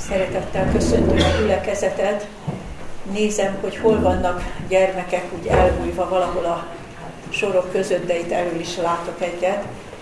Szeretettel köszöntöm a gyülekezetet. Nézem, hogy hol vannak gyermekek úgy elbújva valahol a sorok között, de itt elől is látok egyet.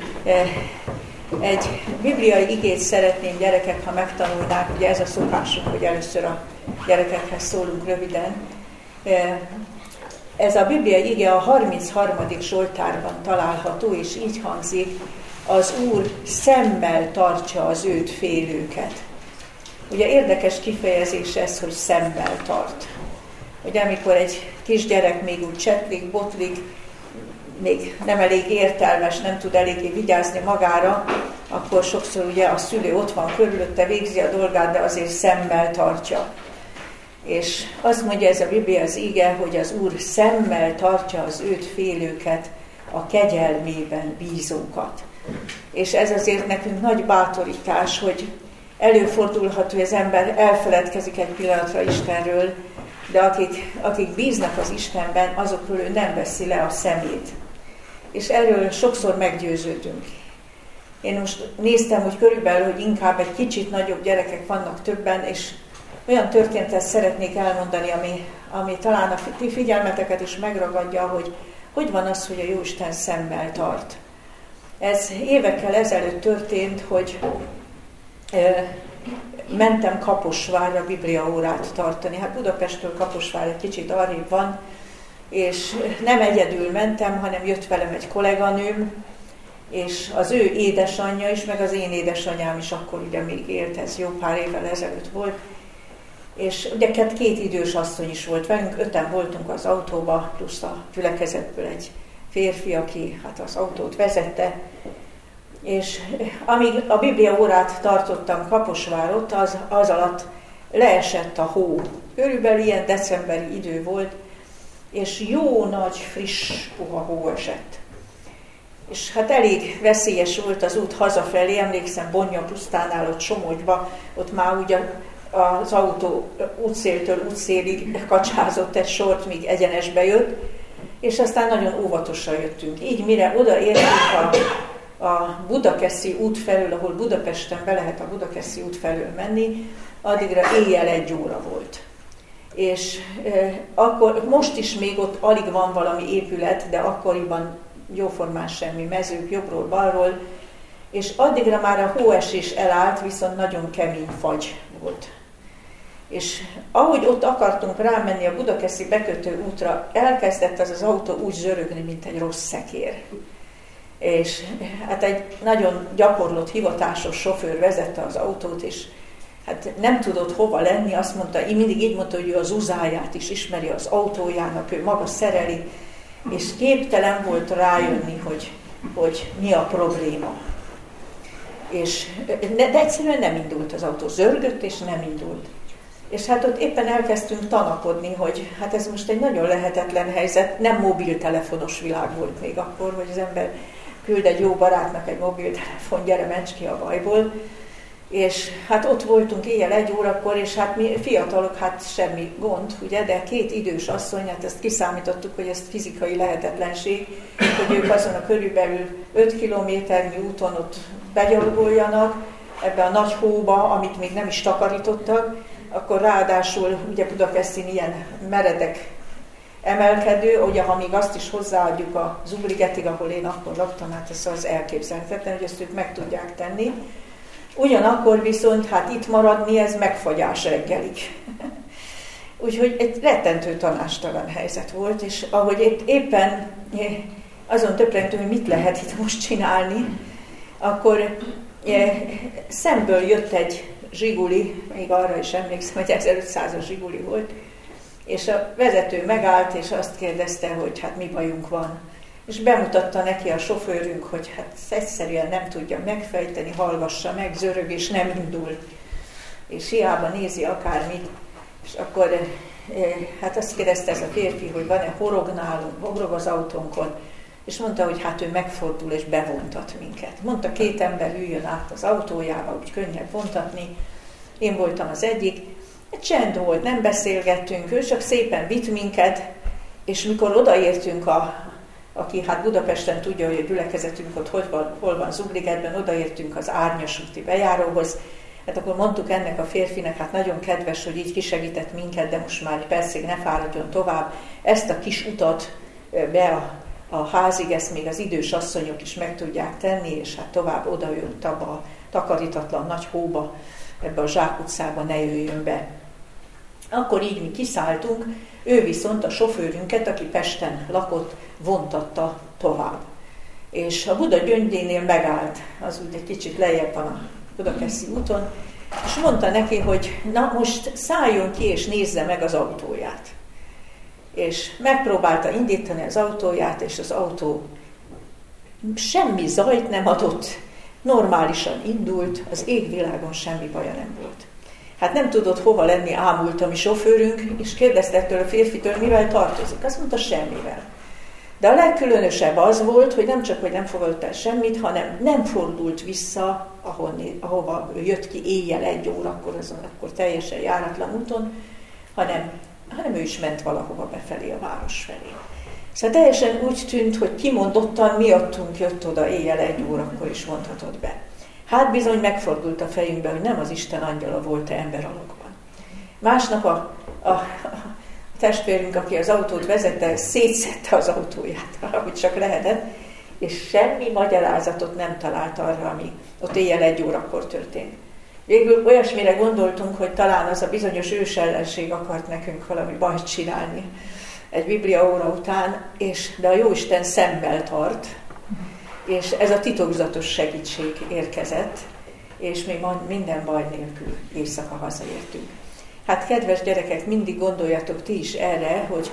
Egy bibliai igét szeretném, gyerekek, ha megtanulnák, ugye ez a szokásunk, hogy először a gyerekekhez szólunk röviden. Ez a bibliai ige a 33. Zsoltárban található, és így hangzik: az Úr szemmel tartja az őt félőket. Ugye érdekes kifejezés ez, hogy szemmel tart. Ugye amikor egy kisgyerek még úgy csetlik, botlik, még nem elég értelmes, nem tud eléggé vigyázni magára, akkor sokszor ugye a szülő ott van körülötte, végzi a dolgát, de azért szemmel tartja. És azt mondja ez a Biblia, az ige, hogy az Úr szemmel tartja az őt félőket, a kegyelmében bízókat. És ez azért nekünk nagy bátorítás, hogy előfordulhat, hogy az ember elfeledkezik egy pillanatra Istenről, de akik bíznak az Istenben, azokról ő nem veszi le a szemét. És erről sokszor meggyőződünk. Én most néztem, hogy körülbelül, hogy inkább egy kicsit nagyobb gyerekek vannak többen, és olyan történetet szeretnék elmondani, ami talán a ti figyelmeteket is megragadja, hogy van az, hogy a Jóisten szemmel tart. Ez évekkel ezelőtt történt, hogy mentem Kaposvárra bibliaórát tartani. Hát Budapesttől Kaposvár egy kicsit arrébb van, és nem egyedül mentem, hanem jött velem egy kolléganőm, és az ő édesanyja is, meg az én édesanyám is akkor ugye még élt, ez jó pár évvel ezelőtt volt. És ugye két idős asszony is volt velünk, 5-en voltunk az autóba, plusz a gyülekezetből egy férfi, aki hát az autót vezette. És amíg a bibliaórát tartottam Kaposvárot, az alatt leesett a hó. Körülbelül ilyen decemberi idő volt, és jó nagy, friss, puha hó esett. És hát elég veszélyes volt az út hazafelé, emlékszem Bonnya pusztánál, ott Somogyba, ott már ugye az autó útszéltől útszélig kacsázott egy sort, míg egyenesbe jött, és aztán nagyon óvatosan jöttünk. Így mire odaértünk a Budakeszi út felől, ahol Budapesten be lehet a Budakeszi út felől menni, addigra éjjel 1 óra volt. És akkor, most is még ott alig van valami épület, de akkoriban jóformán semmi, mezők jobbról, balról, és addigra már a hóesés elállt, viszont nagyon kemény fagy volt. És ahogy ott akartunk rámenni a Budakeszi bekötő útra, elkezdett az autó úgy zörögni, mint egy rossz szekér. És hát egy nagyon gyakorlott, hivatásos sofőr vezette az autót, és hát nem tudott hova lenni, azt mondta, mindig így mondta, hogy ő az uzáját is ismeri az autójának, ő maga szereli, és képtelen volt rájönni, hogy mi a probléma. De egyszerűen nem indult az autó, zörgött és nem indult. És hát ott éppen elkezdtünk tanakodni, hogy hát ez most egy nagyon lehetetlen helyzet, nem mobiltelefonos világ volt még akkor, hogy az ember küld egy jó barátnak egy mobiltelefon, gyere, ments ki a bajból. És hát ott voltunk éjjel 1 órakor, és hát mi fiatalok, hát semmi gond, ugye, de 2 idős asszony, hát ezt kiszámítottuk, hogy ez fizikai lehetetlenség, hogy ők azon a körülbelül 5 kilométernyi úton ott begyalogoljanak ebbe a nagy hóba, amit még nem is takarítottak, akkor ráadásul ugye Budakeszin ilyen meredek emelkedő, ugye ha még azt is hozzáadjuk a Zubrigetig, ahol én akkor laktam, hát ez az elképzelhetetlen, hogy ezt ők meg tudják tenni. Ugyanakkor viszont hát itt maradni, ez megfagyás reggelig. Úgyhogy egy rettentő tanástalan helyzet volt, és ahogy itt éppen azon töprengtünk, hogy mit lehet itt most csinálni, akkor szemből jött egy Zsiguli, még arra is emlékszem, hogy 1500-as Zsiguli volt, és a vezető megállt, és azt kérdezte, hogy hát mi bajunk van. És bemutatta neki a sofőrünk, hogy hát egyszerűen nem tudja megfejteni, hallgassa meg, zörög, és nem indul. És hiába nézi akármit. És akkor hát azt kérdezte ez a férfi, hogy van-e horog nálunk, horog az autónkon. És mondta, hogy hát ő megfordul és bevontat minket. Mondta, 2 ember üljön át az autójába, úgy könnyebb vontatni. Én voltam az egyik. Csend volt, nem beszélgettünk, ő csak szépen vitt minket, és mikor odaértünk aki hát Budapesten tudja, hogy a gyülekezetünk ott hol van Zubrigetben, odaértünk az Árnyas úti bejáróhoz, Hát akkor mondtuk ennek a férfinek, hát nagyon kedves, hogy így kisegített minket, de most már egy percig ne fáradjon tovább. Ezt a kis utat be a házig, ezt még az idős asszonyok is meg tudják tenni, és hát tovább odajött abba a takarítatlan nagy hóba, ebbe a zsákutcába ne jöjjön be. Akkor így mi kiszálltunk, ő viszont a sofőrünket, aki Pesten lakott, vontatta tovább. És a Buda Gyöngyénél megállt, az úgy egy kicsit lejjebb van a Budakeszi úton, és mondta neki, hogy na most szálljon ki és nézze meg az autóját. És megpróbálta indítani az autóját, és az autó semmi zajt nem adott, normálisan indult, az égvilágon semmi baja nem volt. Hát nem tudott hova lenni, ámult a mi sofőrünk, és kérdezte ettől a férfitől, mivel tartozik. Azt mondta, semmivel. De a legkülönösebb az volt, hogy nem csak, hogy nem fogadott el semmit, hanem nem fordult vissza, ahova jött ki éjjel 1 órakor, akkor teljesen járatlan úton, hanem ő is ment valahova befelé, a város felé. Szóval teljesen úgy tűnt, hogy kimondottan miattunk jött oda éjjel 1 órakor is mondhatott be. Hát bizony megfordult a fejünkbe, hogy nem az Isten angyala volt-e ember alakban. Másnap a testvérünk, aki az autót vezette, szétszedte az autóját, ahogy csak lehetett, és semmi magyarázatot nem talált arra, ami ott éjjel 1 órakor történt. Végül olyasmire gondoltunk, hogy talán az a bizonyos ősellenség akart nekünk valami bajt csinálni egy bibliaóra után, de a Jóisten szemmel tart, és ez a titokzatos segítség érkezett, és mi minden baj nélkül éjszaka hazaértünk. Hát kedves gyerekek, mindig gondoljatok ti is erre, hogy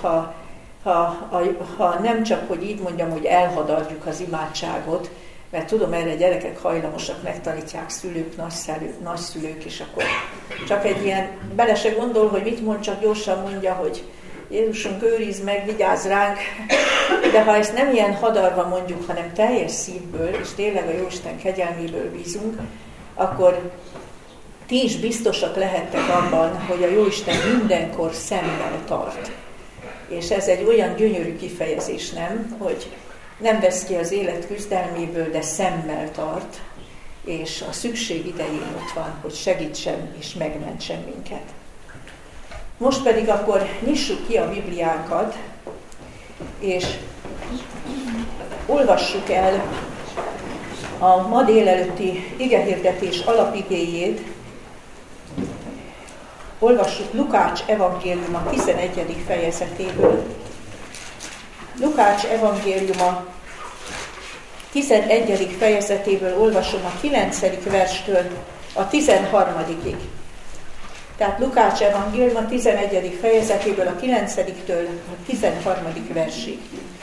ha nem csak, hogy így mondjam, hogy elhadarjuk az imádságot, mert tudom, erre gyerekek hajlamosak, megtanítják szülők, nagyszülők, és akkor csak egy ilyen, bele se gondol, hogy mit mond, csak gyorsan mondja, hogy Jézusunk, őrizd meg, vigyázz ránk, de ha ezt nem ilyen hadarva mondjuk, hanem teljes szívből, és tényleg a Jóisten kegyelméből bízunk, akkor ti is biztosak lehettek abban, hogy a Jóisten mindenkor szemmel tart. És ez egy olyan gyönyörű kifejezés, nem? Hogy nem vesz ki az élet küzdelméből, de szemmel tart, és a szükség idején ott van, hogy segítsen és megmentsen minket. Most pedig akkor nyissuk ki a Bibliánkat, és olvassuk el a ma délelőtti igehirdetés alapigéjét. Olvassuk Lukács evangéliuma 11. fejezetéből. Lukács evangéliuma 11. fejezetéből olvasom a 9. verstől a 13-ig. Tehát Lukács evangéliuma 11. fejezetéből a 9-től a 13. versig.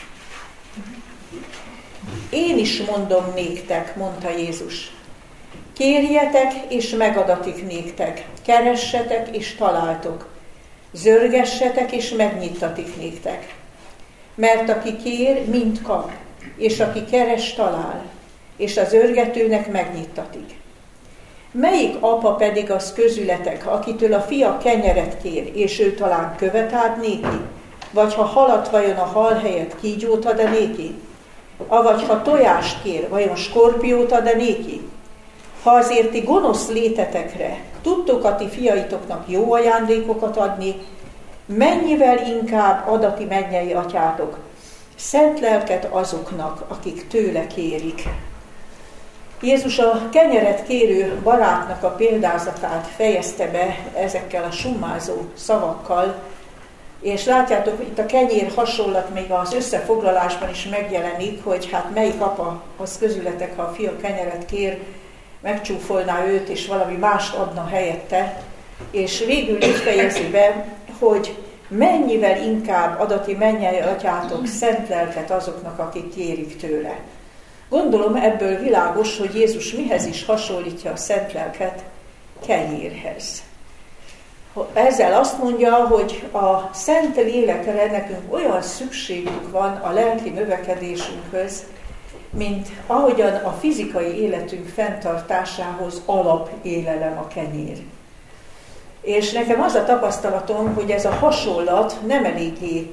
Én is mondom néktek, mondta Jézus. Kérjetek, és megadatik néktek, keressetek, és találtok, zörgessetek, és megnyittatik néktek. Mert aki kér, mind kap, és aki keres, talál, és az zörgetőnek megnyittatik. Melyik apa pedig az közületek, akitől a fia kenyeret kér, és ő talán követ ad néki? Vagy ha halat, vajon a hal helyett kígyót ad-e néki? Avagy ha tojást kér, vajon skorpiót ad-e néki? Ha azért ti gonosz létetekre tudtok a ti fiaitoknak jó ajándékokat adni, mennyivel inkább ad a ti mennyei atyátok szent lelket azoknak, akik tőle kérik. Jézus a kenyeret kérő barátnak a példázatát fejezte be ezekkel a summázó szavakkal, és látjátok, itt a kenyér hasonlat még az összefoglalásban is megjelenik, hogy hát melyik apa az közületek, ha a fia kenyeret kér, megcsúfolná őt, és valami mást adna helyette, és végül így fejezi be, hogy mennyivel inkább ad a ti mennyei atyátok szent lelket azoknak, akik kérik tőle. Gondolom ebből világos, hogy Jézus mihez is hasonlítja a szent lelket? Kenyérhez. Ezzel azt mondja, hogy a szent lélekre nekünk olyan szükségünk van a lelki növekedésünkhöz, mint ahogyan a fizikai életünk fenntartásához alapélelem a kenyér. És nekem az a tapasztalatom, hogy ez a hasonlat nem eléggé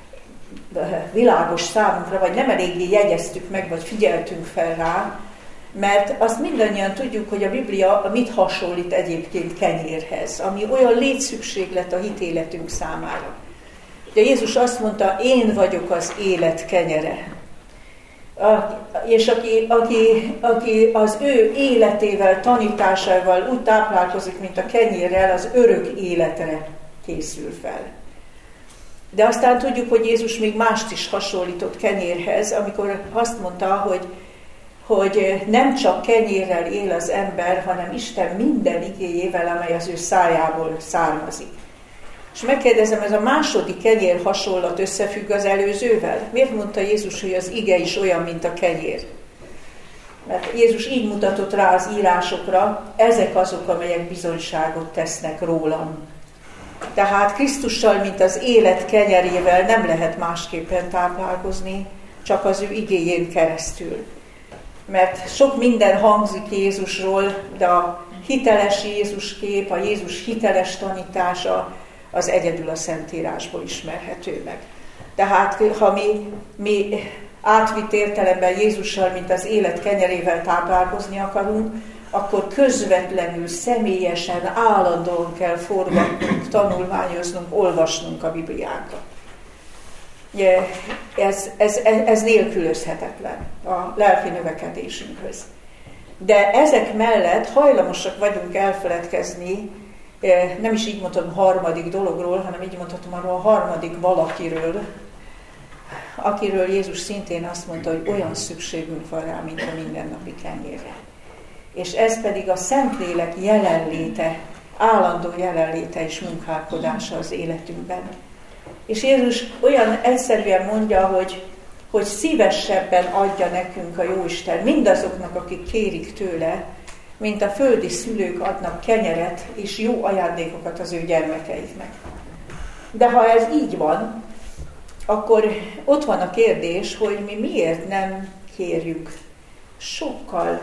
világos számunkra, vagy nem eléggé jegyeztük meg, vagy figyeltünk fel rá, Mert azt mindannyian tudjuk, hogy a Biblia mit hasonlít egyébként kenyérhez, ami olyan létszükséglet a hitéletünk számára. De Jézus azt mondta, én vagyok az élet kenyere. És aki az ő életével, tanításával úgy táplálkozik, mint a kenyérrel, az örök életre készül fel. De aztán tudjuk, hogy Jézus még mást is hasonlított kenyérhez, amikor azt mondta, hogy nem csak kenyérrel él az ember, hanem Isten minden igéjével, amely az ő szájából származik. És megkérdezem, ez a második kenyér hasonlat összefügg az előzővel? Miért mondta Jézus, hogy az ige is olyan, mint a kenyér? Mert Jézus így mutatott rá az írásokra, ezek azok, amelyek bizonyságot tesznek rólam. Tehát Krisztussal, mint az élet kenyerével nem lehet másképpen táplálkozni, csak az ő igéjén keresztül. Mert sok minden hangzik Jézusról, de a hiteles Jézus kép, a Jézus hiteles tanítása, az egyedül a Szentírásból ismerhető meg. Tehát ha mi átvitt értelemben Jézussal, mint az élet kenyerével táplálkozni akarunk, akkor közvetlenül, személyesen, állandóan kell forgatnunk, tanulmányoznunk, olvasnunk a Bibliánkat. Ez nélkülözhetetlen a lelki növekedésünkhöz. De ezek mellett hajlamosak vagyunk elfeledkezni, nem is így mondhatom harmadik dologról, hanem így mondhatom arról a harmadik valakiről, akiről Jézus szintén azt mondta, hogy olyan szükségünk van rá, mint a mindennapi kenyérre. És ez pedig a Szentlélek jelenléte, állandó jelenléte és munkálkodása az életünkben. És Jézus olyan egyszerűen mondja, hogy szívesebben adja nekünk a Jóisten mindazoknak, akik kérik tőle, mint a földi szülők adnak kenyeret és jó ajándékokat az ő gyermekeiknek. De ha ez így van, akkor ott van a kérdés, hogy mi miért nem kérjük sokkal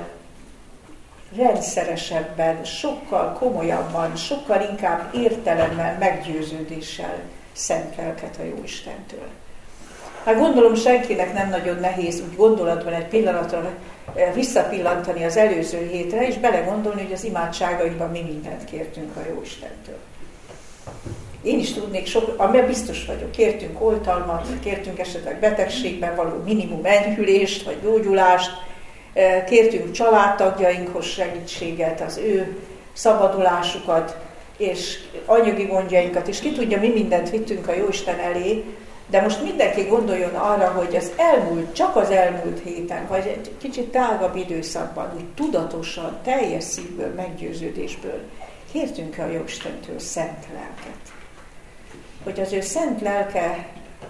rendszeresebben, sokkal komolyabban, sokkal inkább értelemmel, meggyőződéssel szent lelket a Jóistentől. Hát gondolom senkinek nem nagyon nehéz úgy gondolatban egy pillanatra visszapillantani az előző hétre, és belegondolni, hogy az imádságainkban mi mindent kértünk a Jóistentől. Én is tudnék amiben biztos vagyok, kértünk oltalmat, kértünk esetleg betegségben való minimum enyhülést, vagy gyógyulást, kértünk családtagjainkhoz segítséget, az ő szabadulásukat, és anyagi gondjainkat, és ki tudja, mi mindent vittünk a Jóisten elé, de most mindenki gondoljon arra, hogy csak az elmúlt héten, vagy egy kicsit tágabb időszakban, úgy tudatosan, teljes szívből, meggyőződésből kértünk a Jóistentől szent lelket. Hogy az ő szent lelke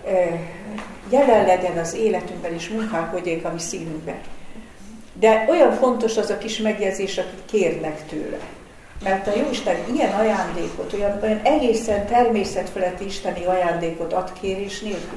jelen legyen az életünkben, és munkálkodjék a mi szívünkben. De olyan fontos az a kis megjegyzés, akik kérnek tőle. Mert a Jóisten ilyen ajándékot, olyan egészen természetfeletti isteni ajándékot ad kérés nélkül.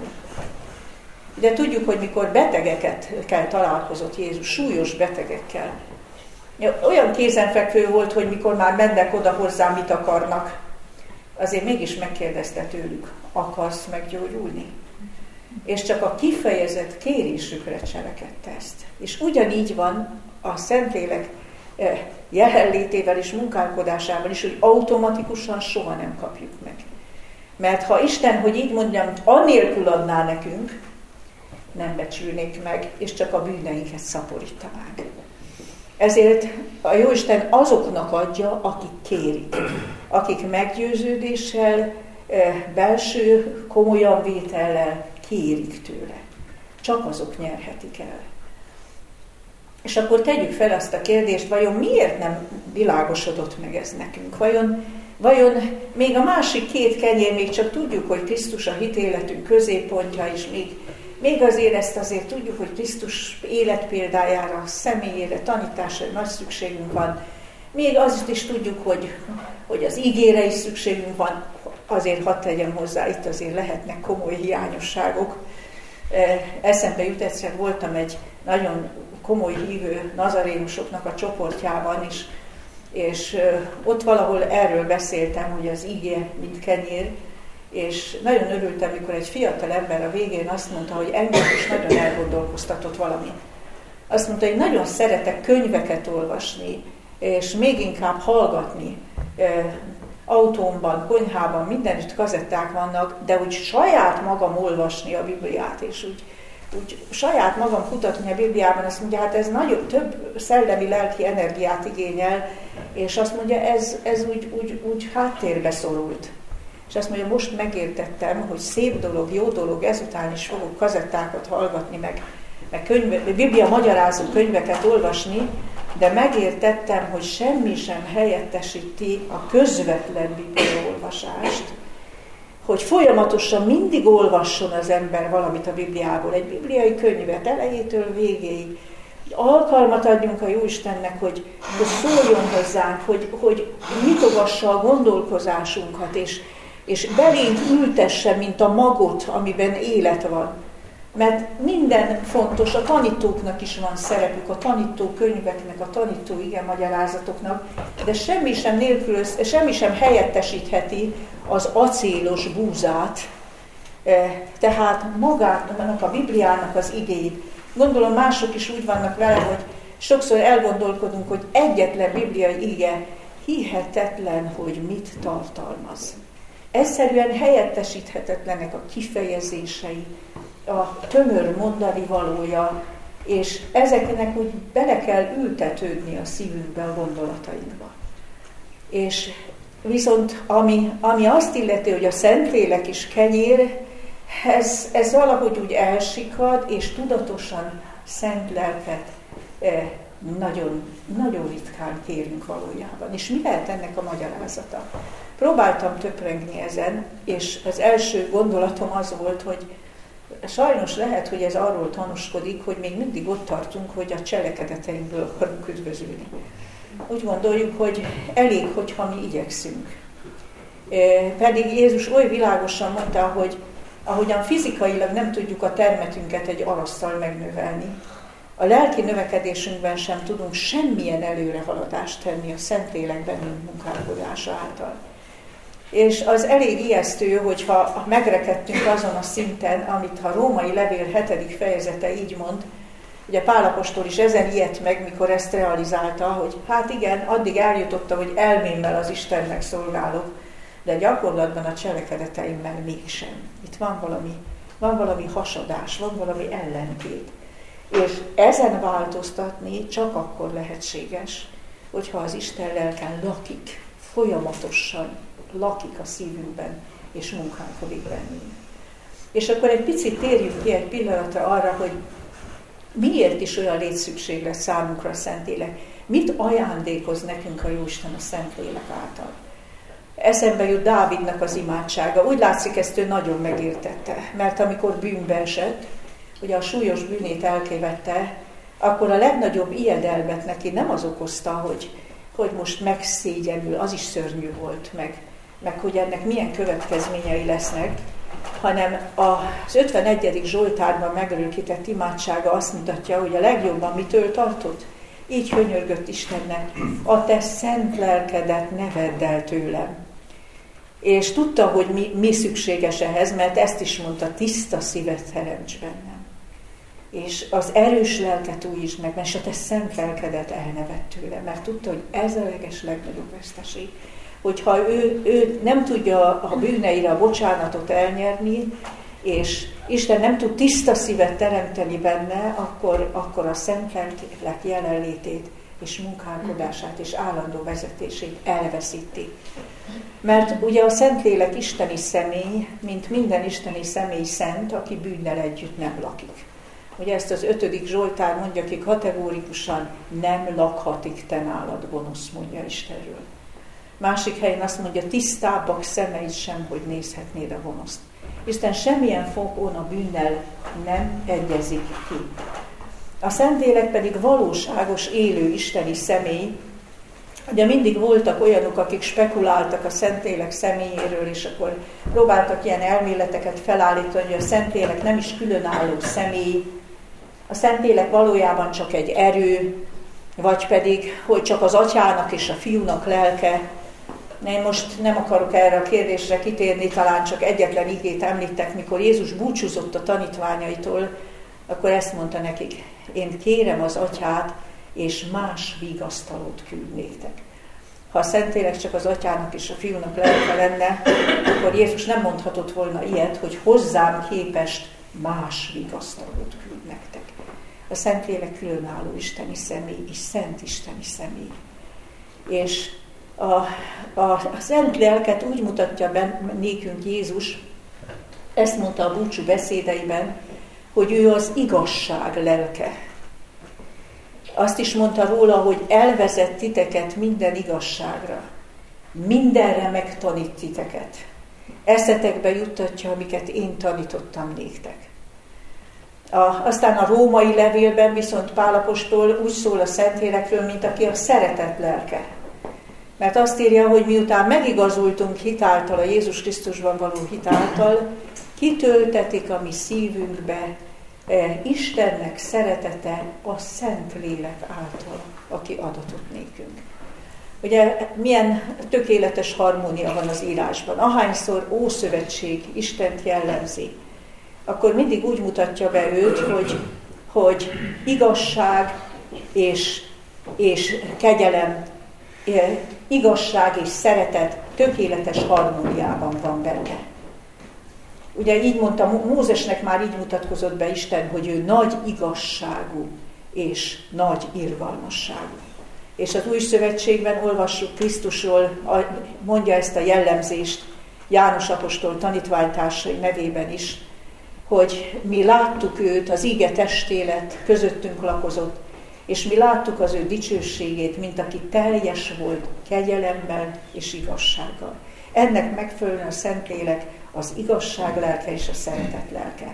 De tudjuk, hogy mikor betegekkel találkozott Jézus, súlyos betegekkel, olyan kézenfekvő volt, hogy mikor már mennek oda hozzá, mit akarnak, azért mégis megkérdezte tőlük, akarsz meggyógyulni? És csak a kifejezett kérésükre cselekedte ezt. És ugyanígy van a Szentlélek jelenlétével és munkálkodásával is, hogy automatikusan soha nem kapjuk meg. Mert ha Isten, hogy így mondjam, anélkül adná nekünk, nem becsülnék meg, és csak a bűneinket szaporítanánk. Ezért a Jóisten azoknak adja, akik kérik, akik meggyőződéssel, belső, komolyabb vétellel kérik tőle. Csak azok nyerhetik el. És akkor tegyük fel azt a kérdést, vajon miért nem világosodott meg ez nekünk? Vajon még a másik két kenyér, még csak tudjuk, hogy Krisztus a hitéletünk középpontja, és még azért azért tudjuk, hogy Krisztus életpéldájára, személyére, tanítására nagy szükségünk van. Még azt is tudjuk, hogy az ígére is szükségünk van, azért hadd tegyem hozzá, itt azért lehetnek komoly hiányosságok. Eszembe jut, egyszer voltam egy nagyon komoly hívő nazarénusoknak a csoportjában is, és ott valahol erről beszéltem, hogy az ígé, mint kenyér, és nagyon örültem, mikor egy fiatal ember a végén azt mondta, hogy engem is nagyon elgondolkoztatott valami. Azt mondta, hogy nagyon szeretek könyveket olvasni, és még inkább hallgatni. Autómban, konyhában, mindenütt kazetták vannak, de úgy saját magam olvasni a Bibliát, és úgy saját magam kutatni a Bibliában, azt mondja, hát ez nagyobb, több szellemi, lelki energiát igényel, és azt mondja, ez úgy háttérbe szorult. És azt mondja, most megértettem, hogy szép dolog, jó dolog, ezután is fogok kazettákat hallgatni, meg Biblia magyarázó könyveket olvasni, de megértettem, hogy semmi sem helyettesíti a közvetlen bibliaolvasást. Hogy folyamatosan mindig olvasson az ember valamit a Bibliából, egy bibliai könyvet elejétől végéig. Alkalmat adjunk a Jóistennek, hogy szóljon hozzánk, hogy nyitogassa a gondolkozásunkat, és belénk ültesse, mint a magot, amiben élet van. Mert minden fontos, a tanítóknak is van szerepük, a tanítókönyveknek, a tanító igenmagyarázatoknak, de semmi sem helyettesítheti az acélos búzát, tehát magának a Bibliának az igéit. Gondolom mások is úgy vannak vele, hogy sokszor elgondolkodunk, hogy egyetlen bibliai ige hihetetlen, hogy mit tartalmaz. Egyszerűen helyettesíthetetlenek a kifejezései, a tömör mondani valója, és ezeknek úgy bele kell ültetődni a szívünkbe, a gondolatainkba. És viszont ami azt illeti, hogy a Szentlélek is kenyér, ez valahogy úgy elsikad, és tudatosan szent lelket nagyon, nagyon ritkán kérünk valójában. És mi lehet ennek a magyarázata? Próbáltam töprengni ezen, és az első gondolatom az volt, hogy sajnos lehet, hogy ez arról tanúskodik, hogy még mindig ott tartunk, hogy a cselekedeteinkből akarunk üdvözülni. Úgy gondoljuk, hogy elég, hogyha mi igyekszünk. Pedig Jézus oly világosan mondta, hogy ahogyan fizikailag nem tudjuk a termetünket egy arasszal megnövelni, a lelki növekedésünkben sem tudunk semmilyen előrehaladást tenni a Szentlélek bennünk munkálkodása által. És az elég ijesztő, hogyha megrekedtünk azon a szinten, amit a római levél 7. fejezete így mond, ugye Pál apostol is ezen ijedt meg, mikor ezt realizálta, hogy hát igen, addig eljutotta, hogy elmémmel az Istennek szolgálok, de gyakorlatban a cselekedeteimmel mégsem. Itt van valami hasadás, van valami ellentét. És ezen változtatni csak akkor lehetséges, hogyha az Isten lelken lakik, folyamatosan lakik a szívünkben, és munkálkodik bennünk. És akkor egy picit térjünk ki egy pillanatra arra, hogy miért is olyan létszükséglet számunkra a Szentlélek. Mit ajándékoz nekünk a Jóisten a Szentlélek által? Eszembe jut Dávidnak az imádsága. Úgy látszik, ezt ő nagyon megértette, mert amikor bűnbe esett, ugye a súlyos bűnét elkévette, akkor a legnagyobb ijedelmet neki nem az okozta, hogy most megszégyenül, az is szörnyű volt, meg hogy ennek milyen következményei lesznek, hanem az 51. Zsoltárban megerősített imádsága azt mutatja, hogy a legjobban mitől tartott? Így könyörgött Istennek, a te szent lelkedet ne vedd el tőlem. És tudta, hogy mi szükséges ehhez, mert ezt is mondta, tiszta szívet teremts bennem. És az erős lelket újítsd meg, mert a te szent lelkedet el ne vedd tőlem, mert tudta, hogy ez a legnagyobb veszteség. Hogyha ő nem tudja a bűneire a bocsánatot elnyerni, és Isten nem tud tiszta szívet teremteni benne, akkor a szent lélek jelenlétét és munkálkodását és állandó vezetését elveszíti. Mert ugye a Szentlélek isteni személy, mint minden isteni személy szent, aki bűnnel együtt nem lakik. Ugye ezt az 5. Zsoltár mondja ki kategórikusan, nem lakhatik te nálad gonosz, mondja Istenről. Másik helyen azt mondja, tisztábbak szemeid sem, hogy nézhetnéd a gonoszt. Isten semmilyen fokon a bűnnel nem egyezik ki. A Szentlélek pedig valóságos, élő isteni személy. Ugye mindig voltak olyanok, akik spekuláltak a Szentlélek személyéről, és akkor próbáltak ilyen elméleteket felállítani, hogy a Szentlélek nem is különálló személy, a Szentlélek valójában csak egy erő, vagy pedig, hogy csak az atyának és a fiúnak lelke. Én most nem akarok erre a kérdésre kitérni, talán csak egyetlen igét említek, mikor Jézus búcsúzott a tanítványaitól, akkor ezt mondta nekik: én kérem az Atyát, és más vigasztalót küld néktek. Ha a Szentlélek csak az Atyának és a Fiúnak lelke lenne, akkor Jézus nem mondhatott volna ilyet, hogy hozzám képest más vigasztalót küld nektek. A Szentlélek különálló isteni személy, és szent isteni személy. És a Szent Lelket úgy mutatja be nékünk Jézus, ezt mondta a búcsú beszédeiben, hogy ő az igazság lelke. Azt is mondta róla, hogy elvezet titeket minden igazságra. Mindenre megtanít titeket. Eszetekbe juttatja, amiket én tanítottam néktek. Aztán a római levélben viszont Pál apostol úgy szól a Szentlélekről, mint aki a szeretet lelke. Mert azt írja, hogy miután megigazultunk hitáltal, a Jézus Krisztusban való hitáltal, kitöltetik a mi szívünkbe Istennek szeretete a Szentlélek által, aki adatott nékünk. Ugye milyen tökéletes harmónia van az írásban. Ahányszor Ószövetség Istent jellemzi, akkor mindig úgy mutatja be őt, hogy igazság és kegyelem, igazság és szeretet tökéletes harmóniában van benne. Ugye így mondta, Mózesnek már így mutatkozott be Isten, hogy ő nagy igazságú és nagy irgalmasságú. És az Új Szövetségben olvassuk Krisztusról, mondja ezt a jellemzést János apostol tanítványtársai nevében is, hogy mi láttuk őt, az íge testé lett, közöttünk lakozott, és mi láttuk az ő dicsőségét, mint aki teljes volt kegyelemmel és igazsággal. Ennek megfelelően a Szentlélek az igazság lelke és a szeretet lelke.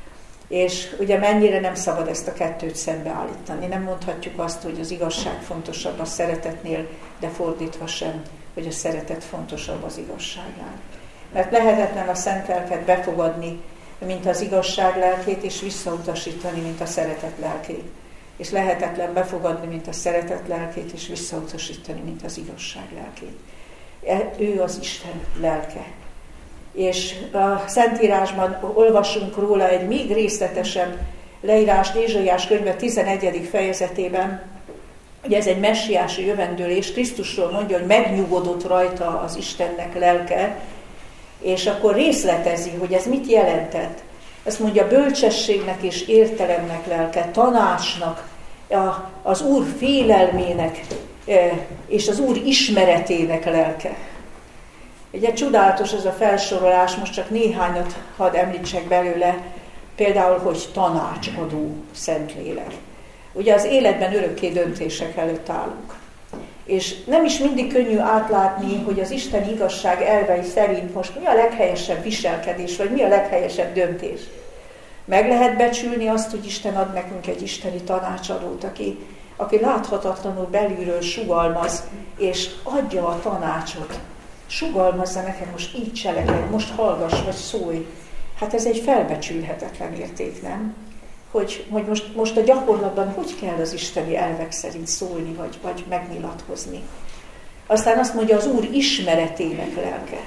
És ugye mennyire nem szabad ezt a kettőt szembeállítani. Nem mondhatjuk azt, hogy az igazság fontosabb a szeretetnél, de fordítva sem, hogy a szeretet fontosabb az igazságnál. Mert lehetetlen a Szent Lelket befogadni, mint az igazság lelkét, és visszautasítani, mint a szeretet lelkét. És lehetetlen befogadni, mint a szeretet lelkét, és visszautasítani, mint az igazság lelkét. Ő az Isten lelke. És a Szentírásban olvasunk róla egy még részletesebb leírást Ézsaiás könyve 11. fejezetében. Ugye ez egy messiási jövendőlés, Krisztusról mondja, hogy megnyugodott rajta az Istennek lelke, és akkor részletezi, hogy ez mit jelentett. Azt mondja, bölcsességnek és értelemnek lelke, tanácsnak, az Úr félelmének és az Úr ismeretének lelke. Ugye csodálatos ez a felsorolás, most csak néhányat hadd említsek belőle, például, hogy tanácsadó Szentlélek. Ugye az életben örökké döntések előtt állunk. És nem is mindig könnyű átlátni, hogy az Isten igazság elvei szerint most mi a leghelyesebb viselkedés, vagy mi a leghelyesebb döntés. Meg lehet becsülni azt, hogy Isten ad nekünk egy isteni tanácsadót, aki láthatatlanul belülről sugalmaz, és adja a tanácsot. Sugalmazza nekem, most így cselekedj, most hallgass, vagy szólj. Hát ez egy felbecsülhetetlen érték, nem? Hogy most a gyakorlatban hogy kell az isteni elvek szerint szólni, vagy megnyilatkozni. Aztán azt mondja, az Úr ismeretének lelke.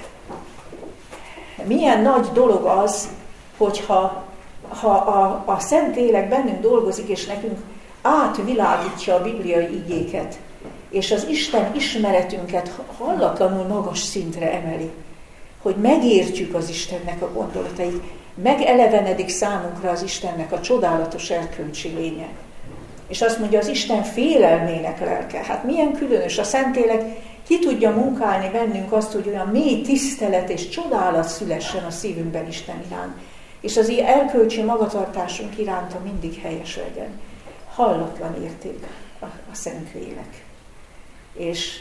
Milyen nagy dolog az, hogyha a Szentlélek bennünk dolgozik, és nekünk átvilágítja a bibliai igéket, és az Isten ismeretünket hallatlanul magas szintre emeli, hogy megértjük az Istennek a gondolatait, megelevenedik számunkra az Istennek a csodálatos erkölcsi lénye. És azt mondja, az Isten félelmének lelke. Hát milyen különös, a Szentlélek ki tudja munkálni bennünk azt, hogy olyan mély tisztelet és csodálat szülessen a szívünkben Isten iránt. És az ilyen erkölcsi magatartásunk iránta mindig helyes legyen. Hallatlan érték a Szentlélek. És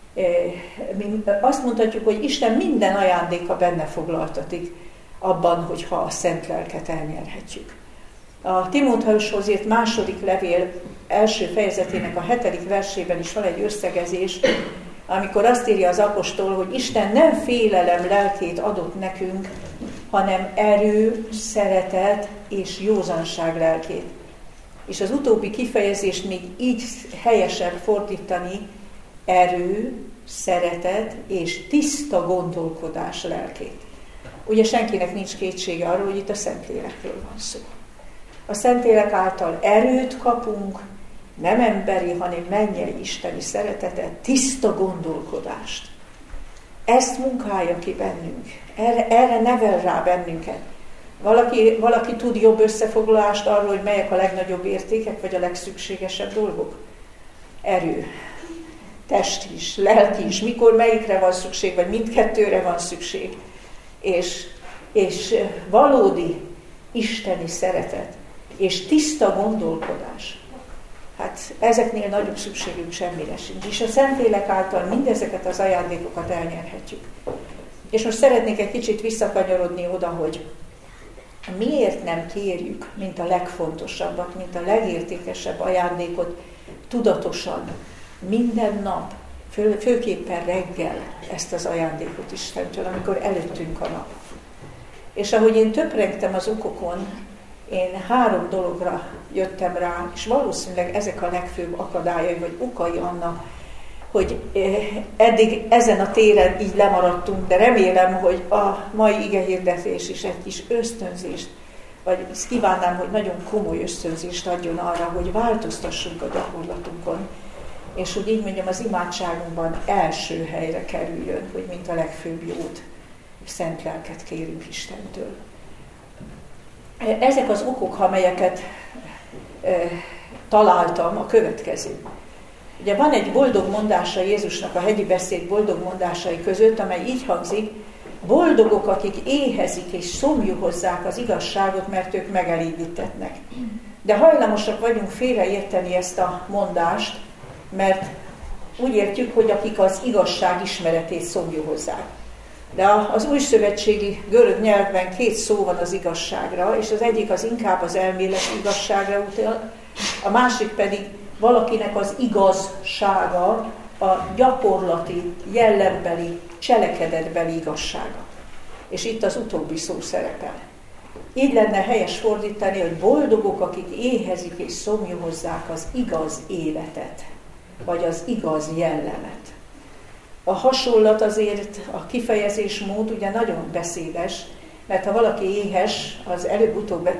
azt mondhatjuk, hogy Isten minden ajándéka benne foglaltatik abban, hogyha a Szent Lelket elnyerhetjük. A Timóteushoz írt második levél első fejezetének a 7. versében is van egy összegezés, amikor azt írja az apostol, hogy Isten nem félelem lelkét adott nekünk, hanem erő, szeretet és józanság lelkét. És az utóbbi kifejezést még így helyesebb fordítani, erő, szeretet és tiszta gondolkodás lelkét. Ugye senkinek nincs kétsége arról, hogy itt a Szentlélekről van szó. A Szentlélek által erőt kapunk, nem emberi, hanem mennyei isteni szeretetet, tiszta gondolkodást. Ezt munkálja ki bennünk. Erre nevel rá bennünket. Valaki tud jobb összefoglalást arról, hogy melyek a legnagyobb értékek, vagy a legszükségesebb dolgok? Erő. Test is, lelki is. Mikor melyikre van szükség, vagy mindkettőre van szükség. És valódi isteni szeretet, és tiszta gondolkodás. Hát ezeknél nagyobb szükségünk semmire sincs. És a Szentlélek által mindezeket az ajándékokat elnyerhetjük. És most szeretnék egy kicsit visszakanyarodni oda, hogy miért nem kérjük, mint a legfontosabbat, mint a legértékesebb ajándékot tudatosan, minden nap, főképpen reggel ezt az ajándékot Istentől, amikor előttünk a nap. És ahogy én töprengtem az okokon, én 3 dologra jöttem rá, és valószínűleg ezek a legfőbb akadályai, vagy okai annak, hogy eddig ezen a téren így lemaradtunk, de remélem, hogy a mai igehirdetés is egy kis ösztönzést, vagy kívánnám, hogy nagyon komoly ösztönzést adjon arra, hogy változtassunk a gyakorlatunkon, és hogy így mondjam, az imádságunkban első helyre kerüljön, hogy mint a legfőbb jót, szent lelket kérünk Istentől. Ezek az okok, amelyeket találtam, a következő. Ugye van egy boldog mondása Jézusnak a hegyi beszéd boldog mondásai között, amely így hangzik: boldogok, akik éhezik és szomjuhozzák az igazságot, mert ők megelégítetnek. De hajlamosak vagyunk félreérteni ezt a mondást, mert úgy értjük, hogy akik az igazság ismeretét szomjuhozzák. De az újszövetségi görög nyelvben 2 szó van az igazságra, és az egyik az inkább az elméleti igazságra utal, a másik pedig valakinek az igazsága, a gyakorlati, jellembeli, cselekedetbeli igazsága. És itt az utóbbi szó szerepel. Így lenne helyes fordítani, hogy boldogok, akik éhezik és szomjuhozzák az igaz életet, vagy az igaz jellemet. A hasonlat azért, a kifejezésmód ugye nagyon beszédes, mert ha valaki éhes, az előbb-utóbb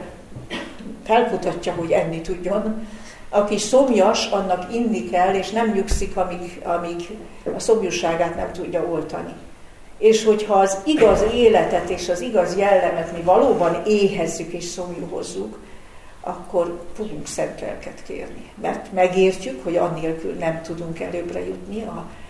felkutatja, hogy enni tudjon. Aki szomjas, annak inni kell, és nem nyugszik, amíg a szomjúságát nem tudja oltani. És hogyha az igaz életet és az igaz jellemet mi valóban éhezzük és szomjúhozzuk, akkor fogunk szent lelket kérni. Mert megértjük, hogy annélkül nem tudunk előbbre jutni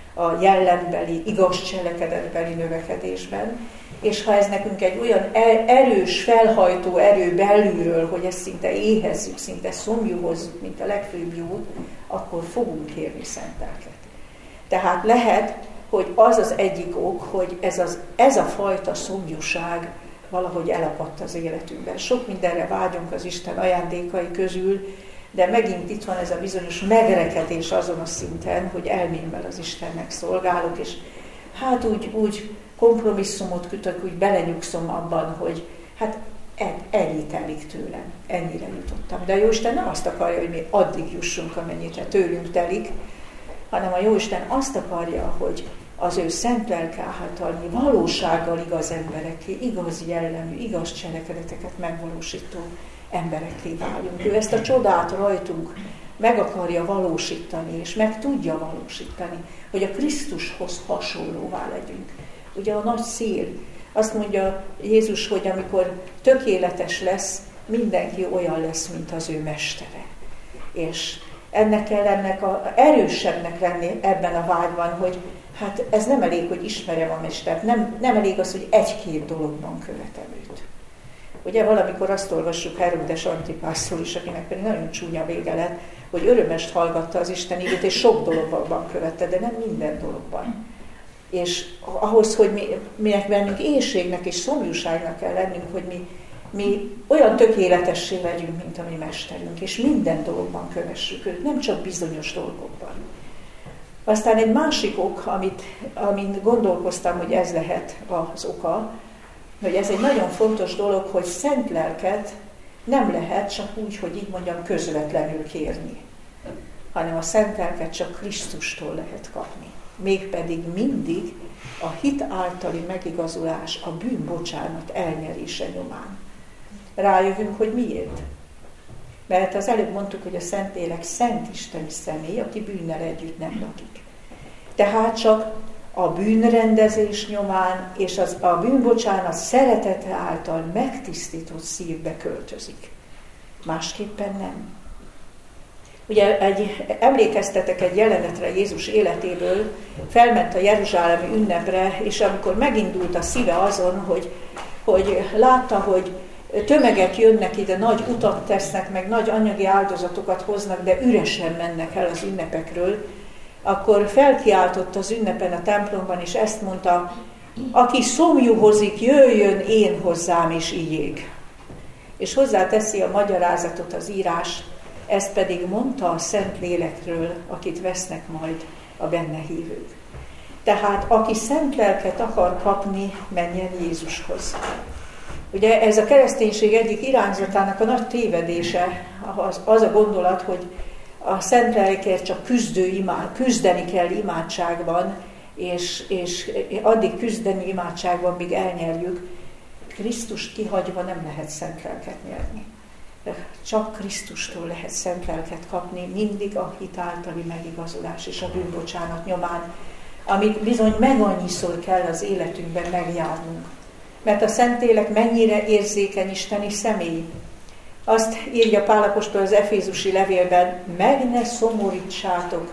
a jellembeli, igaz cselekedetbeli növekedésben, és ha ez nekünk egy olyan erős, felhajtó erő belülről, hogy ezt szinte éhezzük, szinte szomjúhozzuk, mint a legfőbb jót, akkor fogunk kérni szent lelket. Tehát lehet, hogy az az egyik ok, hogy ez a fajta szomjúság valahogy elapadt az életünkben. Sok mindenre vágyunk az Isten ajándékai közül, de megint itt van ez a bizonyos megrekedés azon a szinten, hogy elmémmel az Istennek szolgálok, és hát úgy kompromisszumot kötök, úgy belenyugszom abban, hogy hát ennyi telik tőlem, ennyire jutottam. De a Jóisten nem azt akarja, hogy mi addig jussunk, amennyire tőlünk telik, hanem a Jóisten azt akarja, hogy az ő szent lelke által mi valósággal igaz emberekké, igaz jellemű, igaz cselekedeteket megvalósító emberekké váljunk. Ő ezt a csodát rajtunk meg akarja valósítani, és meg tudja valósítani, hogy a Krisztushoz hasonlóvá legyünk. Ugye a nagy szél, azt mondja Jézus, hogy amikor tökéletes lesz, mindenki olyan lesz, mint az ő mestere. És ennek kell erősebbnek lenni ebben a vágyban, hogy hát ez nem elég, hogy ismerjem a mestert, nem elég az, hogy 1-2 dologban követem őt. Ugye valamikor azt olvassuk Heródes Antipászról is, akinek pedig nagyon csúnya vége lett, hogy örömest hallgatta az Isten igét, és sok dologban követte, de nem minden dologban. És ahhoz, hogy minek bennünk éhségnek és szomjúságnak kell lennünk, hogy mi olyan tökéletessé legyünk, mint a mi mesterünk, és minden dologban kövessük őt, nem csak bizonyos dolgokban. Aztán egy másik ok, amit gondolkoztam, hogy ez lehet az oka, hogy ez egy nagyon fontos dolog, hogy szent lelket nem lehet csak úgy, hogy így mondjam, közvetlenül kérni, hanem a szent lelket csak Krisztustól lehet kapni. Mégpedig mindig a hit általi megigazulás, a bűnbocsánat elnyerése nyomán. Rájövünk, hogy miért? Mert az előbb mondtuk, hogy a Szentlélek szent isteni személy, aki bűnnel együtt nem lakik. Tehát csak a bűnrendezés nyomán és a bűnbocsánat szeretete által megtisztított szívbe költözik. Másképpen nem. Ugye emlékeztetek egy jelenetre Jézus életéből, felment a jeruzsálemi ünnepre, és amikor megindult a szíve azon, hogy látta, hogy tömegek jönnek ide, nagy utat tesznek, meg nagy anyagi áldozatokat hoznak, de üresen mennek el az ünnepekről, akkor felkiáltott az ünnepen a templomban, és ezt mondta, aki szomjúhozik, jöjjön én hozzám, és igyék. És hozzáteszi a magyarázatot az írás, ezt pedig mondta a Szentlélekről, akit vesznek majd a benne hívők. Tehát aki szent lelket akar kapni, menjen Jézushoz. Ugye ez a kereszténység egyik irányzatának a nagy tévedése, az a gondolat, hogy a szent lelkért csak küzdeni kell imádságban, és addig küzdeni imádságban, míg elnyerjük. Krisztust kihagyva nem lehet szent lelket nyerni. Csak Krisztustól lehet szent lelket kapni, mindig a hit általi megigazulás és a bűnbocsánat nyomán, amit bizony meg annyiszor kell az életünkben megjárnunk. Mert a Szentlélek mennyire érzékeny isteni személy. Azt írja Pál apostol az efézusi levélben, meg ne szomorítsátok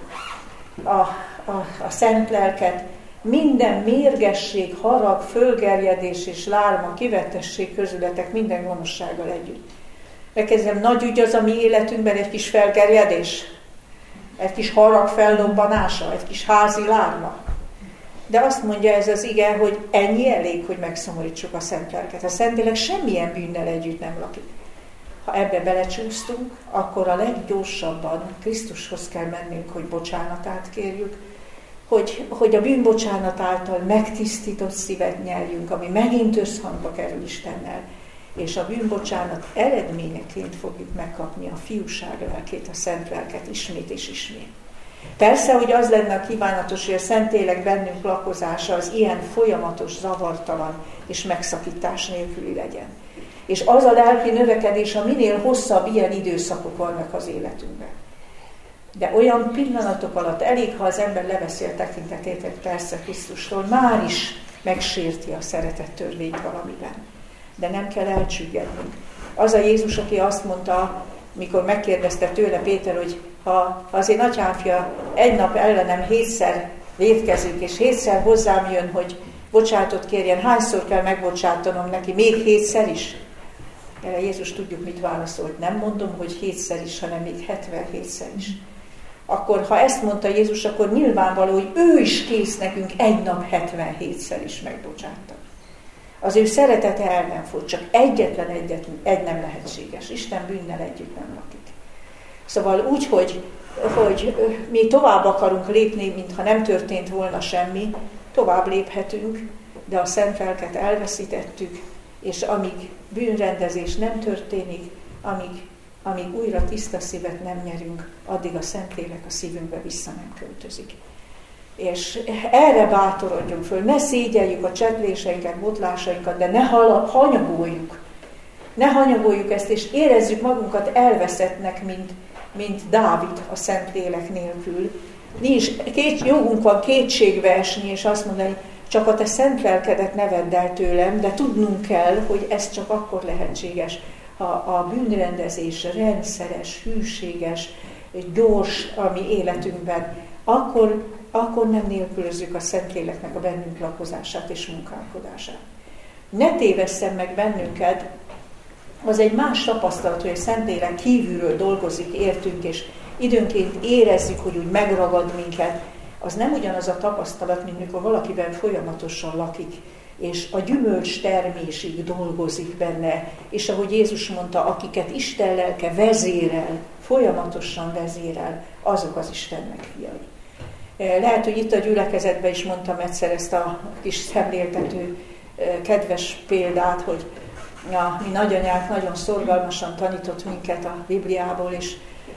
a szent lelket, minden mérgesség, harag, fölgerjedés és lárma, kivetesség közületek minden gonoszsággal együtt. Megkezdem, nagy ügy az a mi életünkben egy kis felgerjedés, egy kis harag fellobbanása, egy kis házi lárma. De azt mondja ez az ige, hogy ennyi elég, hogy megszomorítsuk a szent lelket. A Szentlélek semmilyen bűnnel együtt nem lakik. Ha ebbe belecsúsztunk, akkor a leggyorsabban Krisztushoz kell mennünk, hogy bocsánatát kérjük, hogy a bűnbocsánat által megtisztított szívet nyerjünk, ami megint összhangba kerül Istennel, és a bűnbocsánat eredményeként fogjuk megkapni a fiúság lelkét, a szent lelket ismét és ismét. Persze, hogy az lenne a kívánatos, hogy a Szentlélek bennünk lakozása az ilyen folyamatos, zavartalan és megszakítás nélküli legyen. És az a lelki növekedés, a minél hosszabb ilyen időszakok vannak az életünkben. De olyan pillanatok alatt elég, ha az ember leveszi a tekintetét persze Krisztustól, már is megsérti a szeretet törvényt valamiben. De nem kell elcsüggednünk. Az a Jézus, aki azt mondta, mikor megkérdezte tőle Péter, hogy ha az én atyámfia egy nap ellenem 7-szer vétkezik, és 7-szer hozzám jön, hogy bocsánatot kérjen, hányszor kell megbocsátanom neki, még 7-szer is? Erre Jézus tudjuk, mit válaszolt. Nem mondom, hogy 7-szer is, hanem még 77-szer is. Akkor, ha ezt mondta Jézus, akkor nyilvánvaló, hogy ő is kész nekünk egy nap 77-szer is megbocsátani. Az ő szeretete el nem fog, csak egyetlen egy nem lehetséges. Isten bűnnel együtt nem lakik. Szóval úgy, hogy mi tovább akarunk lépni, mintha nem történt volna semmi, tovább léphetünk, de a szent lelket elveszítettük, és amíg bűnrendezés nem történik, amíg újra tiszta szívet nem nyerünk, addig a Szentlélek a szívünkbe vissza nem költözik. És erre bátorodjunk föl, ne szégyeljük a csepléseinket, botlásainkat, de ne hanyagoljuk. Ne hanyagoljuk ezt, és érezzük magunkat elveszettnek, mint Dávid a Szentlélek nélkül. Nincs, jogunk van kétségbe esni, és azt mondani, csak a te szent lelkedet ne vedd el tőlem, de tudnunk kell, hogy ez csak akkor lehetséges, ha a bűnrendezés rendszeres, hűséges, gyors a mi életünkben, akkor nem nélkülözzük a Szentléleknek a bennünk lakozását és munkálkodását. Ne tévesszem meg bennünket, az egy más tapasztalat, hogy a Szentlélek kívülről dolgozik, értünk, és időnként érezzük, hogy úgy megragad minket. Az nem ugyanaz a tapasztalat, mint mikor valakiben folyamatosan lakik, és a gyümölcs termésig dolgozik benne, és ahogy Jézus mondta, akiket Isten lelke vezérel, folyamatosan vezérel, azok az Istennek fiai. Lehet, hogy itt a gyülekezetben is mondtam egyszer ezt a kis szemléltető kedves példát, hogy a mi nagyanyánk nagyon szorgalmasan tanított minket a Bibliából, és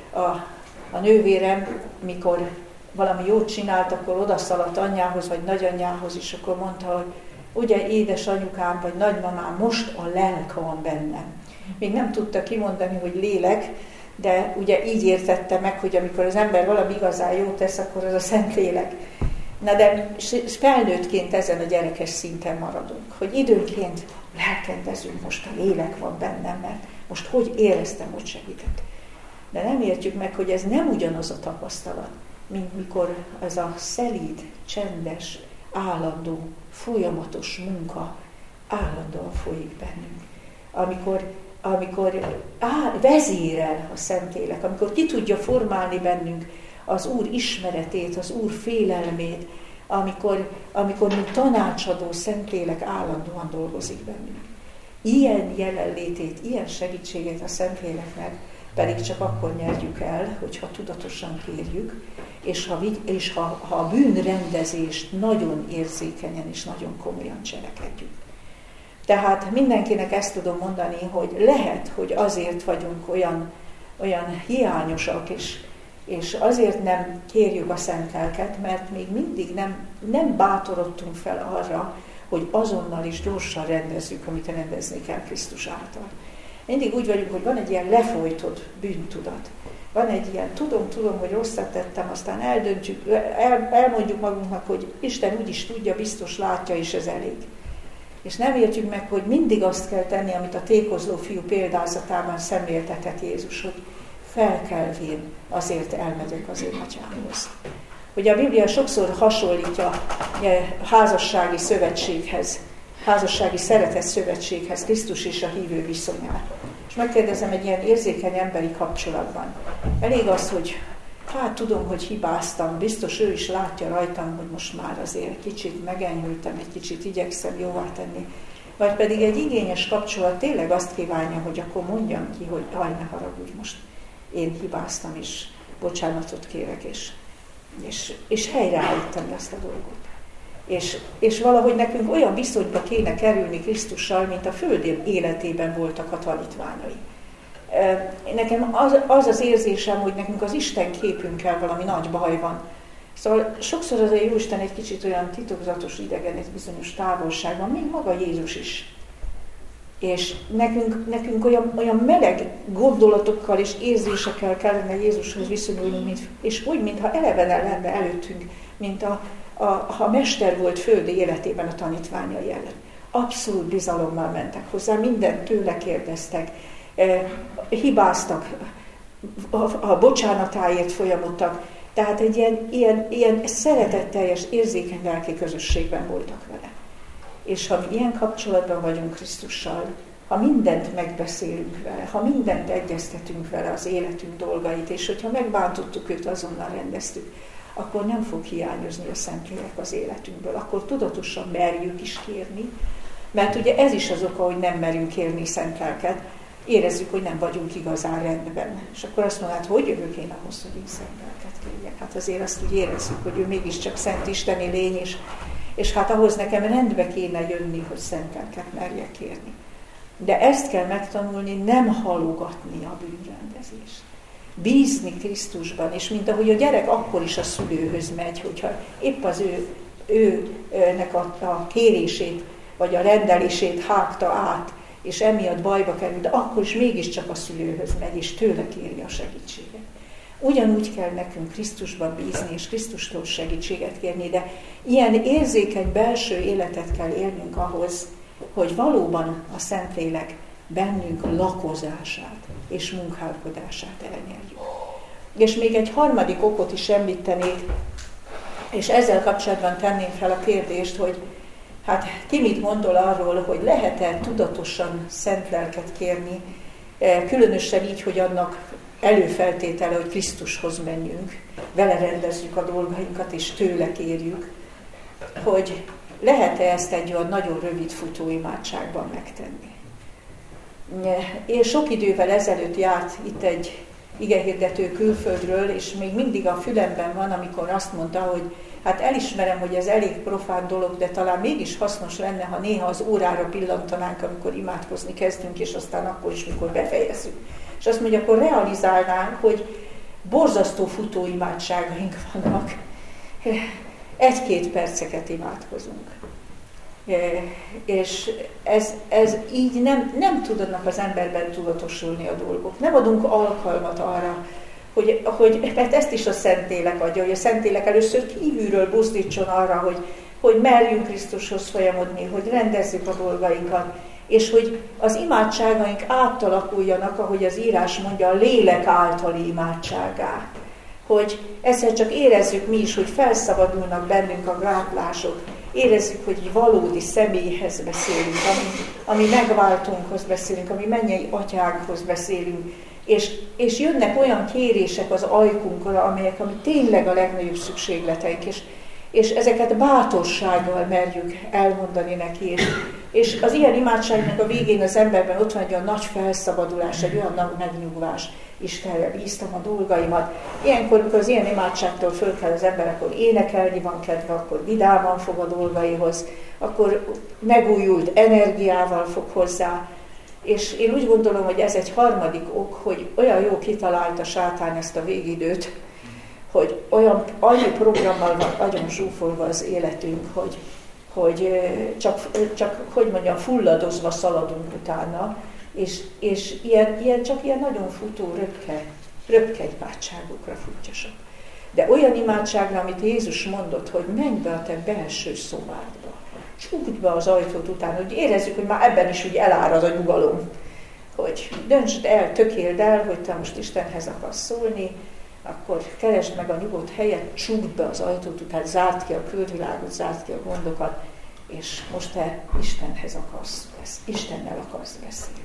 a nővérem, mikor valami jót csinált, akkor odaszaladt anyjához, vagy nagyanyjához, és akkor mondta, hogy ugye édesanyukám, vagy nagymamám, most a lelk van bennem. Még nem tudta kimondani, hogy lélek, de ugye így értette meg, hogy amikor az ember valami igazán jót tesz, akkor az a Szentlélek. Na de felnőttként ezen a gyerekes szinten maradunk, hogy időnként lelkendezünk, most a lélek van bennem, mert most hogy éreztem, hogy segített. De nem értjük meg, hogy ez nem ugyanaz a tapasztalat, mint mikor ez a szelíd, csendes, állandó, folyamatos munka állandóan folyik bennünk. Amikor vezérel a Szentlélek, amikor ki tudja formálni bennünk az Úr ismeretét, az Úr félelmét, amikor mint tanácsadó Szentlélek állandóan dolgozik bennünk. Ilyen jelenlétét, ilyen segítségét a Szentléleknek pedig csak akkor nyerjük el, hogyha tudatosan kérjük, és ha a bűnrendezést nagyon érzékenyen és nagyon komolyan cselekedjük. Tehát mindenkinek ezt tudom mondani, hogy lehet, hogy azért vagyunk olyan hiányosak, és azért nem kérjük a Szent Lelket, mert még mindig nem bátorodtunk fel arra, hogy azonnal is gyorsan rendezzük, amit rendezni kell Krisztus által. Mindig úgy vagyunk, hogy van egy ilyen lefolytott bűntudat. Van egy ilyen, tudom, hogy rosszat tettem, aztán elmondjuk magunknak, hogy Isten úgyis tudja, biztos látja, és ez elég. És nem értjük meg, hogy mindig azt kell tenni, amit a tékozló fiú példázatában szemléltetett Jézus, hogy felkelvén azért elmegyek az én atyámhoz. Ugye a Biblia sokszor hasonlítja házassági szövetséghez, házassági szeretet szövetséghez Krisztus és a hívő viszonyát. És megkérdezem egy ilyen érzékeny emberi kapcsolatban. Elég az, hogy tudom, hogy hibáztam, biztos ő is látja rajtam, hogy most már azért kicsit megenyhültem, egy kicsit igyekszem jóvá tenni. Vagy pedig egy igényes kapcsolat tényleg azt kívánja, hogy akkor mondjam ki, hogy ne haragudj, most én hibáztam, és bocsánatot kérek, és helyreállítani azt a dolgot. És valahogy nekünk olyan viszonyba kéne kerülni Krisztussal, mint a föld életében voltak a tanítványai. Nekem az érzésem, hogy nekünk az Isten képünkkel valami nagy baj van. Szóval sokszor az a Jóisten egy kicsit olyan titokzatos, idegen, egy bizonyos távolságban, még maga Jézus is. És nekünk olyan meleg gondolatokkal és érzésekkel kellene Jézushoz viszonyulnunk, és úgy, mintha elevenen lenne előttünk, mint ha mester volt földi életében a tanítványai előtt. Abszolút bizalommal mentek hozzá, mindent tőle kérdeztek, hibáztak, a bocsánatáért folyamodtak, tehát egy ilyen szeretetteljes, érzékeny lelki közösségben voltak vele. És ha mi ilyen kapcsolatban vagyunk Krisztussal, ha mindent megbeszélünk vele, ha mindent egyeztetünk vele az életünk dolgait, és hogyha megbántottuk őt, azonnal rendeztük, akkor nem fog hiányozni a Szentlélek az életünkből. Akkor tudatosan merjük is kérni, mert ugye ez is az oka, hogy nem merünk kérni Szent Lelket. Érezzük, hogy nem vagyunk igazán rendben. És akkor azt mondod, hogy jövök én ahhoz, hogy én Szent Lelket kérjek. Hát azért azt úgy érezzük, hogy ő mégiscsak szent isteni lény, és hát ahhoz nekem rendbe kéne jönni, hogy Szent Lelket merjek kérni. De ezt kell megtanulni, nem halogatni a bűnrendezést. Bízni Krisztusban, és mint ahogy a gyerek akkor is a szülőhöz megy, hogyha épp az őnek a kérését, vagy a rendelését hágta át, és emiatt bajba kerül, de akkor is mégiscsak a szülőhöz megy, és tőle kéri a segítséget. Ugyanúgy kell nekünk Krisztusban bízni, és Krisztustól segítséget kérni, de ilyen érzékeny belső életet kell élnünk ahhoz, hogy valóban a Szentlélek bennünk lakozását és munkálkodását elnyerjük. És még egy harmadik okot is említenék, és ezzel kapcsolatban tenném fel a kérdést, hogy hát ki mit gondol arról, hogy lehet-e tudatosan Szent Lelket kérni, különösen így, hogy annak előfeltétele, hogy Krisztushoz menjünk, vele rendezzük a dolgainkat, és tőle kérjük, hogy lehet-e ezt egy olyan nagyon rövid futó imádságban megtenni. Én sok idővel ezelőtt járt itt egy igehirdető külföldről, és még mindig a fülemben van, amikor azt mondta, hogy hát elismerem, hogy ez elég profán dolog, de talán mégis hasznos lenne, ha néha az órára pillantanánk, amikor imádkozni kezdünk, és aztán akkor is, mikor befejezzük. És azt mondja, akkor realizálnánk, hogy borzasztó futó imádságaink vannak. 1-2 perceket imádkozunk. És ez így nem tudnak az emberben tudatosulni a dolgok. Nem adunk alkalmat arra, hogy mert ezt is a Szentlélek adja, hogy a Szentlélek először kívülről buzdítson arra, hogy merjünk Krisztushoz folyamodni, hogy rendezzük a dolgainkat, és hogy az imádságaink átalakuljanak, ahogy az írás mondja, a lélek általi imádsággá. Hogy egyszer csak érezzük mi is, hogy felszabadulnak bennünk a gátlások, érezzük, hogy egy valódi személyhez beszélünk, ami megváltónkhoz beszélünk, ami mennyei atyánkhoz beszélünk, és jönnek olyan kérések az ajkunkra, ami tényleg a legnagyobb szükségleteink, és ezeket bátorsággal merjük elmondani neki, és az ilyen imádságnak a végén az emberben ott van egy olyan nagy felszabadulás, egy olyan nagy megnyugvás. Istenre bíztam a dolgaimat. Ilyenkor, amikor az ilyen imádságtól föl kell az ember, akkor énekelni van kedve, akkor vidáman fog a dolgaihoz, akkor megújult energiával fog hozzá. És én úgy gondolom, hogy ez egy harmadik ok, hogy olyan jó kitalálta sátán ezt a végidőt, hogy annyi programmal van nagyon zsúfolva az életünk, hogy csak hogy mondjam, fulladozva szaladunk utána, és csak ilyen nagyon futó, röpke imádságokra futjasak. De olyan imádságra, amit Jézus mondott, hogy menj be a te belső szobádba, csukd be az ajtót utána, hogy érezzük, hogy már ebben is úgy elárad a nyugalom, hogy döntsd el, tökéld el, hogy te most Istenhez akarsz szólni, akkor keresd meg a nyugodt helyet, csukd be az ajtót után, zárd ki a külvilágot, zárd ki a gondokat, és most te Istennel akarsz beszélni.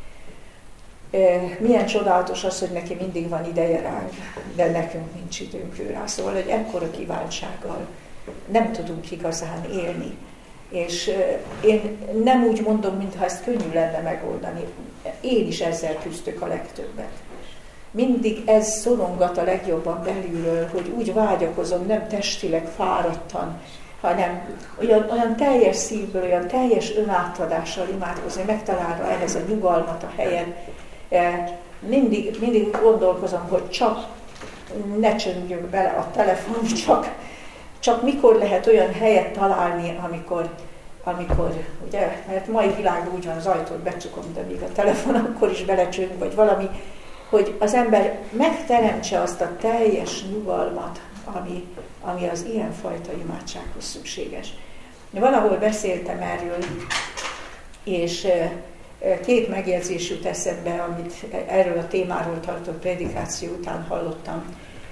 Milyen csodálatos az, hogy neki mindig van ideje ránk, de nekünk nincs időnk ő rá. Szóval, hogy ekkora kiváltsággal nem tudunk igazán élni. És én nem úgy mondom, mintha ezt könnyű lenne megoldani. Én is ezzel küzdök a legtöbbet. Mindig ez szorongat a legjobban belülről, hogy úgy vágyakozom, nem testileg fáradtan, hanem olyan teljes szívből, olyan teljes önátadással imádkozni, megtalálva ehhez a nyugalmat, a helyet. Mindig gondolkozom, hogy csak ne csöngjön bele a telefon, csak mikor lehet olyan helyet találni, amikor ugye, mert mai világban úgy van, az ajtót becsukom, de még a telefon akkor is belecsöng, vagy valami, hogy az ember megteremtse azt a teljes nyugalmat, ami az ilyenfajta imádsághoz szükséges. Valahol beszéltem erről, és két megjegyzés jut eszembe, amit erről a témáról tartott prédikáció után hallottam.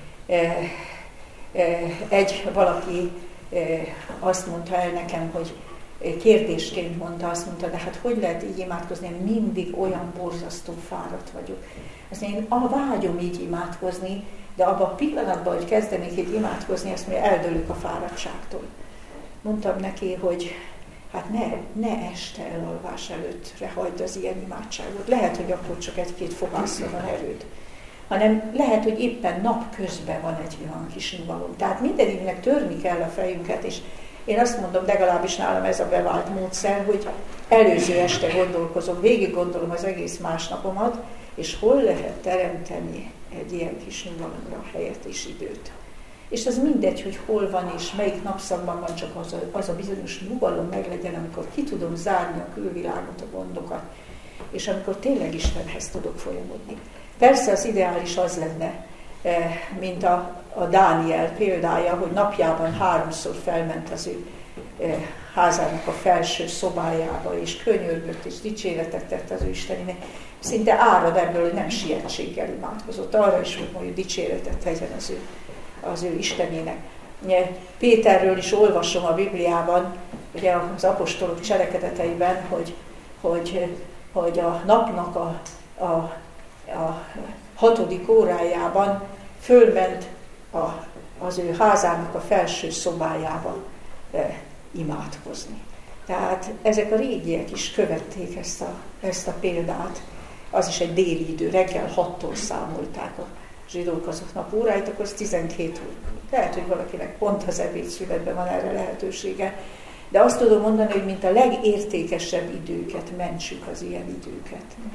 Valaki azt mondta el nekem, hogy kérdésként mondta, azt mondta, de hát hogy lehet így imádkozni, én mindig olyan borzasztó fáradt vagyok. Azt én vágyom így imádkozni, de abban a pillanatban, hogy kezdenék így imádkozni, azt mondja, eldőlök a fáradtságtól. Mondtam neki, hogy hát ne este elalvás előttre hagyd az ilyen imádságot. Lehet, hogy akkor csak egy-két fogászra van erőd. Hanem lehet, hogy éppen napközben van egy olyan kis nyugalom. Tehát mindeniknek törni kell a fejünket, és én azt mondom, legalábbis nálam ez a bevált módszer, hogy előző este gondolkozom, végig gondolom az egész másnapomat, és hol lehet teremteni egy ilyen kis nyugalomra helyet és időt. És az mindegy, hogy hol van és melyik napszakban van, csak az a bizonyos nyugalom meglegyen, amikor ki tudom zárni a külvilágot, a gondokat, és amikor tényleg Istenhez tudok folyamodni. Persze az ideális az lenne, mint a Dániel példája, hogy napjában 3-szor felment az ő házának a felső szobájába, és könyörgött, és dicséretet tett az ő Istenének. Szinte árad ebből, hogy nem sietséggel imádkozott. Arra is, hogy dicséretet tegyen az ő Istenének. Péterről is olvasom a Bibliában, ugye az apostolok cselekedeteiben, hogy a napnak a 6. órájában fölment az ő házának a felső szobájába imádkozni. Tehát ezek a régiek is követték ezt a példát. Az is egy déli idő, reggel 6-tól számolták a zsidók azoknak óráit, akkor az 12 óra. Lehet, hogy valakinek pont az ebédszünetben van erre lehetősége, de azt tudom mondani, hogy mint a legértékesebb időket mentsük az ilyen időket.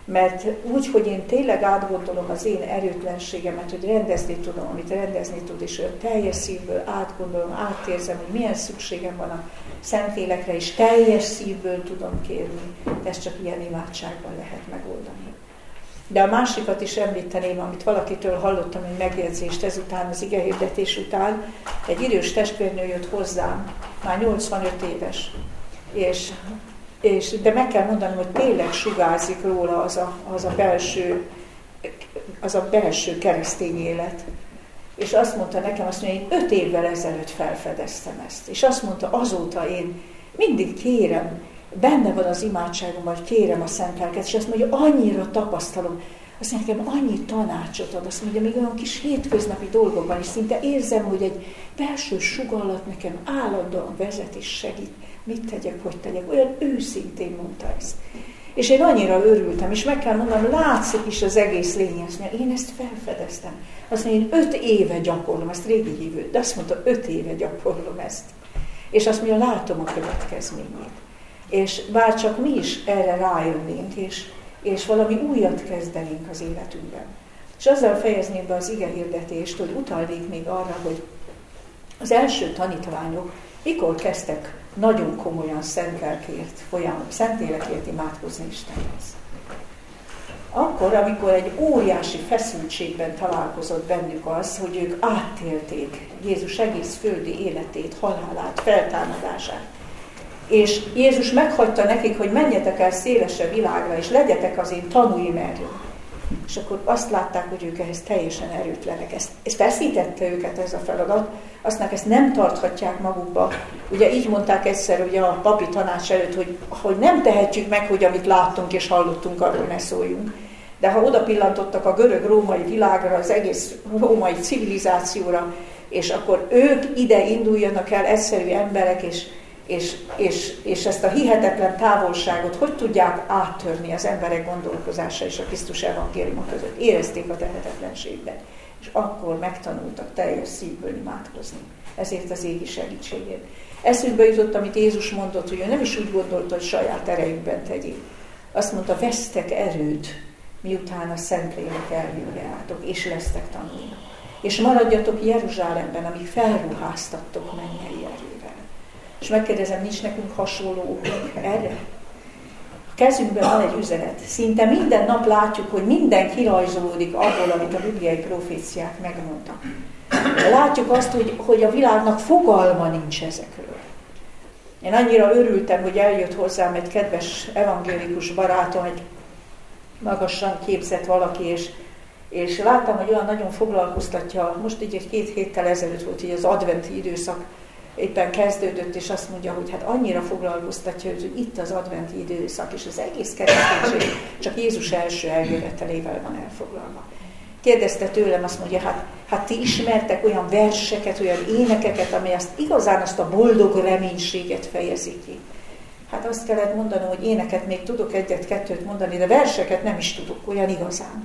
Mert úgy, hogy én tényleg átgondolom az én erőtlenségemet, hogy rendezni tudom, amit rendezni tud, és olyan teljes szívből átgondolom, átérzem, hogy milyen szükségem van a Szentlélekre, és teljes szívből tudom kérni. Ezt csak ilyen imádságban lehet megoldani. De a másikat is említeném, amit valakitől hallottam, egy megjegyzést ezután, az igehirdetés után. Egy idős testvérnő jött hozzám, már 85 éves, de meg kell mondanom, hogy tényleg sugárzik róla az a belső keresztény élet. És azt mondta nekem, én 5 évvel ezelőtt felfedeztem ezt. És azt mondta, azóta én mindig kérem, benne van az imádságomban, hogy kérem a szent lelket, és azt mondja, annyira tapasztalom, azt mondja, nekem annyi tanácsot ad, azt mondja, még olyan kis hétköznapi dolgokban is szinte érzem, hogy egy belső sugallat nekem állandóan vezet és segít. Mit tegyek, hogy tegyek? Olyan őszintén mondta ezt. És én annyira örültem, és meg kell mondanom, látszik is az egész lény, azt mondja, én ezt felfedeztem. Azt mondja, én 5 éve gyakorlom, ezt régi hívő, de azt mondta, 5 éve gyakorlom ezt. És azt mondja, látom a következményét. És bár csak mi is erre rájönnénk, és valami újat kezdenénk az életünkben. És azzal fejezném be az igehirdetést, hogy utalnék még arra, hogy az első tanítványok mikor kezdtek nagyon komolyan szent lelkért, Szentlélekért imádkozni Istenhez. Akkor, amikor egy óriási feszültségben találkozott bennük az, hogy ők áttélték Jézus egész földi életét, halálát, feltámadását. És Jézus meghagyta nekik, hogy menjetek el szélesebb világra, és legyetek az én tanúim erről. És akkor azt látták, hogy ők ehhez teljesen erőtlenek. Ez feszítette őket ez a feladat, aztán ezt nem tarthatják magukba. Ugye így mondták egyszer ugye a papi tanács előtt, hogy nem tehetjük meg, hogy amit láttunk és hallottunk, arról ne szóljunk. De ha oda pillantottak a görög-római világra, az egész római civilizációra, és akkor ők ide induljanak el egyszerű emberek, és ezt a hihetetlen távolságot hogy tudják áttörni az emberek gondolkozása és a Krisztus evangéliuma között. Érezték a tehetetlenségben. És akkor megtanultak teljes szívből imádkozni. Ezért az égi segítségért. Eszükbe jutott, amit Jézus mondott, hogy ő nem is úgy gondolta, hogy saját erejükben tegyék. Azt mondta, vesztek erőt, miután a Szentlélek elvinjátok, és lesztek tanulni. És maradjatok Jeruzsálemben, amíg felruháztattok mennyei erővel. És megkérdezem, nincs nekünk hasonló okunk erre? A kezünkben van egy üzenet. Szinte minden nap látjuk, hogy minden kirajzolódik abból, amit a bibliai proféciák megmondtak. De látjuk azt, hogy a világnak fogalma nincs ezekről. Én annyira örültem, hogy eljött hozzám egy kedves evangélikus barátom, egy magasan képzett valaki, és láttam, hogy olyan nagyon foglalkoztatja, most így 2 héttel ezelőtt volt, hogy az adventi időszak éppen kezdődött, és azt mondja, hogy hát annyira foglalkoztatja, hogy itt az adventi időszak, és az egész kereszténység csak Jézus első eljövetelével van elfoglalva. Kérdezte tőlem, azt mondja, hát ti ismertek olyan verseket, olyan énekeket, amely igazán azt a boldog reménységet fejezi ki. Hát azt kellett mondanom, hogy éneket még tudok 1-2 mondani, de verseket nem is tudok, olyan igazán.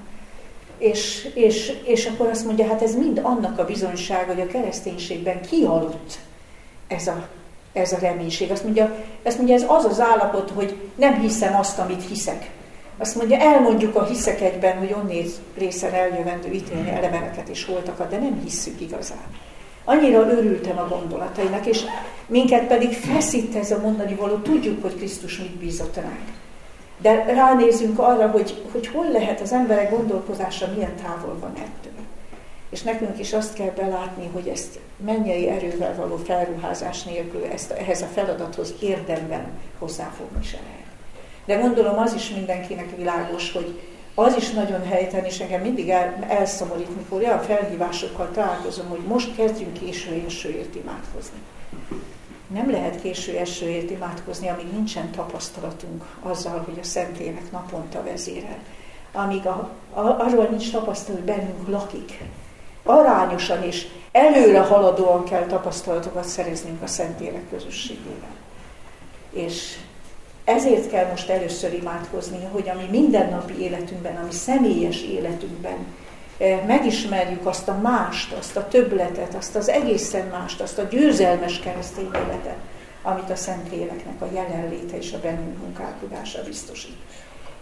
És akkor azt mondja, hát ez mind annak a bizonysága, hogy a kereszténységben kialudt ez a reménység. Azt mondja, ez az az állapot, hogy nem hiszem azt, amit hiszek. Azt mondja, elmondjuk a hiszek egyben, hogy onnéz részen eljövendő ítélni eleveneket és holtakat, de nem hisszük igazán. Annyira örültem a gondolatainak, és minket pedig feszít ez a mondani való, tudjuk, hogy Krisztus mit bízott ránk. De ránézünk arra, hogy hol lehet az emberek gondolkozása, milyen távol van ettől. És nekünk is azt kell belátni, hogy ezt mennyei erővel való felruházás nélkül ehhez a feladathoz érdemben hozzáfogni se lehet. De gondolom az is mindenkinek világos, hogy az is nagyon helytelen, és engem mindig elszomorít, mikor olyan felhívásokkal találkozom, hogy most kezdjünk késő esőért imádkozni. Nem lehet késő esőért imádkozni, amíg nincsen tapasztalatunk azzal, hogy a Szentlélek naponta vezérel. Amíg arról nincs tapasztalat, hogy bennünk lakik. Arányosan és előre haladóan kell tapasztalatokat szereznünk a Szentlélek közösségével. És ezért kell most először imádkozni, hogy a mi mindennapi életünkben, a mi személyes életünkben megismerjük azt a mást, azt a többletet, azt az egészen mást, azt a győzelmes keresztény életet, amit a Szentléleknek a jelenléte és a bennünk munkálkodása biztosít.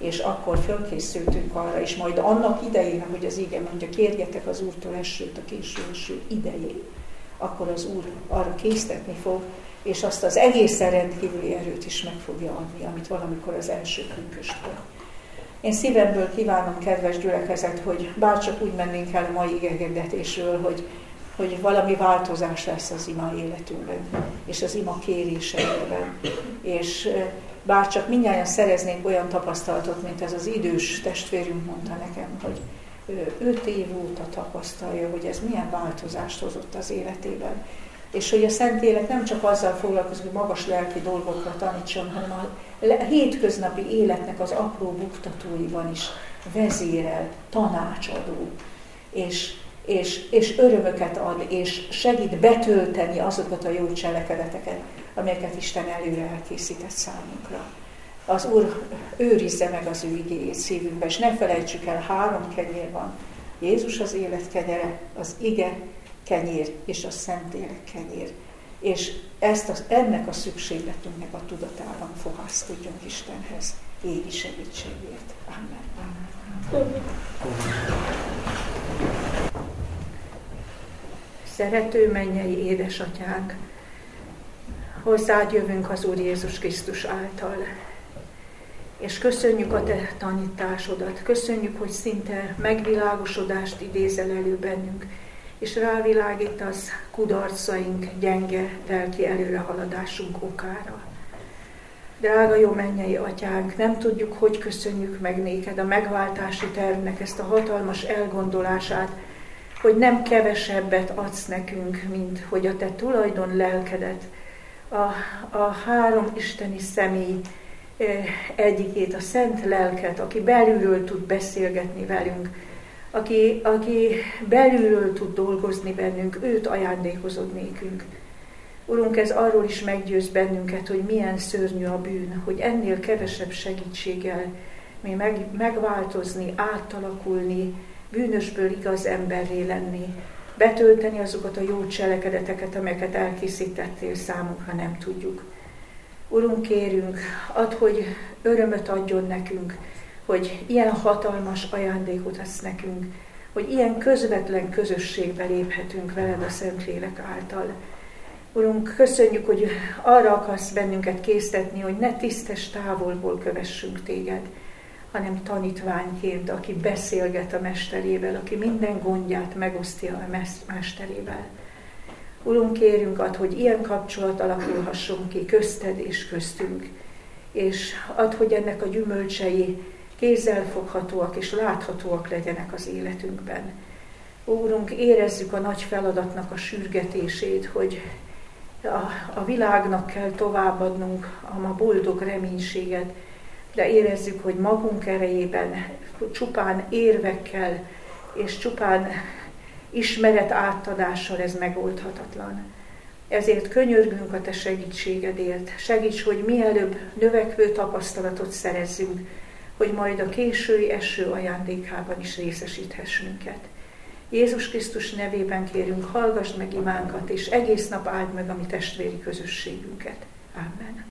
és akkor fölkészültünk arra, és majd annak idején, ahogy az ige mondja, kérjetek az Úrtól esőt a késő eső idején, akkor az Úr arra késztetni fog, és azt az egészen rendkívüli erőt is meg fogja adni, amit valamikor az első pünköstkor. Én szívemből kívánom, kedves gyülekezet, hogy bárcsak úgy mennénk el a mai igehirdetésről, hogy valami változás lesz az ima életünkben, és az ima kéréseinkben. És bárcsak mindnyájan szereznénk olyan tapasztalatot, mint ez az idős testvérünk mondta nekem, hogy 5 év óta tapasztalja, hogy ez milyen változást hozott az életében. És hogy a Szentlélek nem csak azzal foglalkozik, hogy magas lelki dolgokra tanítson, hanem a hétköznapi életnek az apró buktatóiban is vezérel, tanácsadó, és örömöket ad, és segít betölteni azokat a jó cselekedeteket, amelyeket Isten előre elkészített számunkra. Az Úr őrizze meg az ő igéjét szívünkbe, és ne felejtsük el, 3 kenyér van. Jézus az élet kenyere, az ige kenyér és a Szentlélek kenyér. És ennek a szükségletünknek a tudatában fohászkodjunk Istenhez égi segítségért. Amen. Szerető mennyei édesatyánk, hozzád jövünk az Úr Jézus Krisztus által, és köszönjük a te tanításodat, köszönjük, hogy szinte megvilágosodást idézel elő bennünk, és rávilágítasz kudarcaink, gyenge lelki előrehaladásunk okára. Drága jó mennyei atyánk, nem tudjuk, hogy köszönjük meg néked a megváltási tervnek ezt a hatalmas elgondolását, hogy nem kevesebbet adsz nekünk, mint hogy a te tulajdon lelkedet, a 3 isteni személy egyikét, a szent lelket, aki belülről tud beszélgetni velünk, aki belülről tud dolgozni bennünk, őt ajándékozod nékünk. Urunk, ez arról is meggyőz bennünket, hogy milyen szörnyű a bűn, hogy ennél kevesebb segítséggel mi megváltozni, átalakulni, bűnösből igaz emberré lenni, betölteni azokat a jó cselekedeteket, amelyeket elkészítettél számunkra, nem tudjuk. Urunk, kérünk, add, hogy örömöt adjon nekünk, hogy ilyen hatalmas ajándékot adsz nekünk, hogy ilyen közvetlen közösségbe léphetünk veled a Szentlélek által. Urunk, köszönjük, hogy arra akarsz bennünket késztetni, hogy ne tisztes távolból kövessünk téged, hanem tanítványként, aki beszélget a mesterével, aki minden gondját megosztja a mesterével. Urunk, kérünk add, hogy ilyen kapcsolat alakulhasson ki közted és köztünk, és add, hogy ennek a gyümölcsei kézzelfoghatóak és láthatóak legyenek az életünkben. Urunk, érezzük a nagy feladatnak a sürgetését, hogy a világnak kell továbbadnunk a boldog reménységet, de érezzük, hogy magunk erejében, csupán érvekkel és csupán ismeret átadással ez megoldhatatlan. Ezért könyörgünk a te segítségedért. Segíts, hogy mielőbb növekvő tapasztalatot szerezzünk, hogy majd a késői eső ajándékában is részesíthess minket. Jézus Krisztus nevében kérünk, hallgass meg imánkat, és egész nap áld meg a mi testvéri közösségünket. Amen.